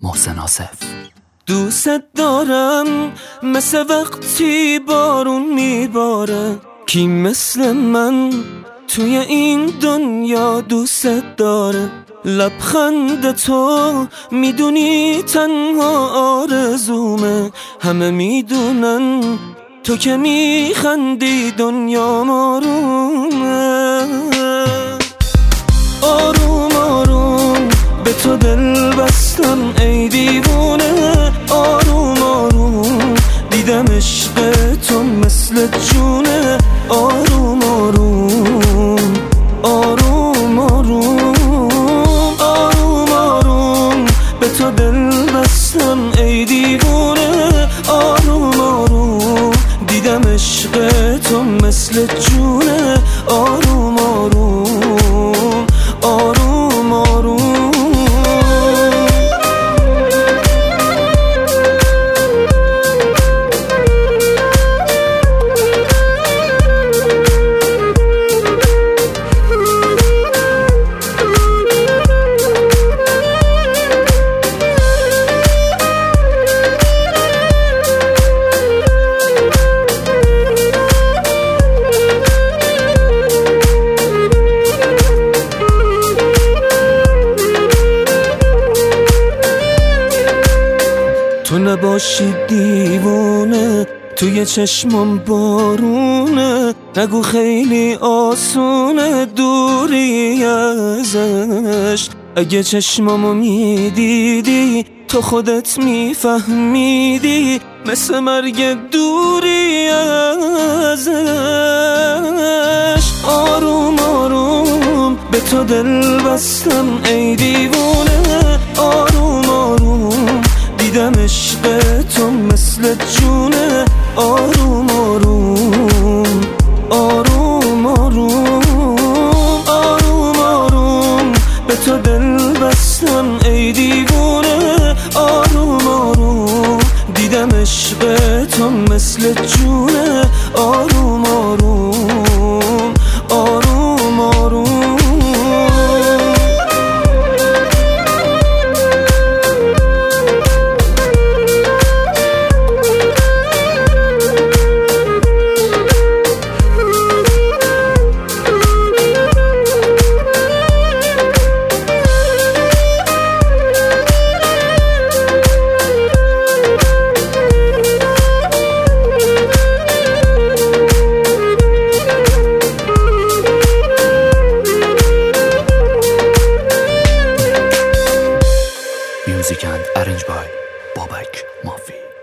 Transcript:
محسن آصف. دوست دارم مثل وقتی بارون میباره، کی مثل من توی این دنیا دوست داره؟ لبخند تو میدونی تنها آرزومه، همه میدونن تو که میخندی دنیا آرومه. آروم آروم به تو دل بستم ای دیوونه، آروم آروم دیدم عشق تو مثل جونه. آروم آروم آروم آروم آروم آروم به تو دل بستم ای دیوونه، آروم آروم دیدم عشق تو مثل جونه. آروم آروم آروم آروم. تو نباشی دیوونه، توی چشمم بارونه، نگو خیلی آسونه دوری ازش. اگه چشمامو میدیدی تو خودت میفهمیدی، مثل مرگ دوری ازش. آروم آروم به تو دل بستم ای دیوونه، آروم آروم دیدم عشق تو مثل جونه. آروم آروم آروم آروم آروم آروم به تو دل بستم ای دیوونه، آروم آروم دیدم عشق تو مثل جونه. آروم آروم آروم آروم. Music and arranged by Babak Mafi.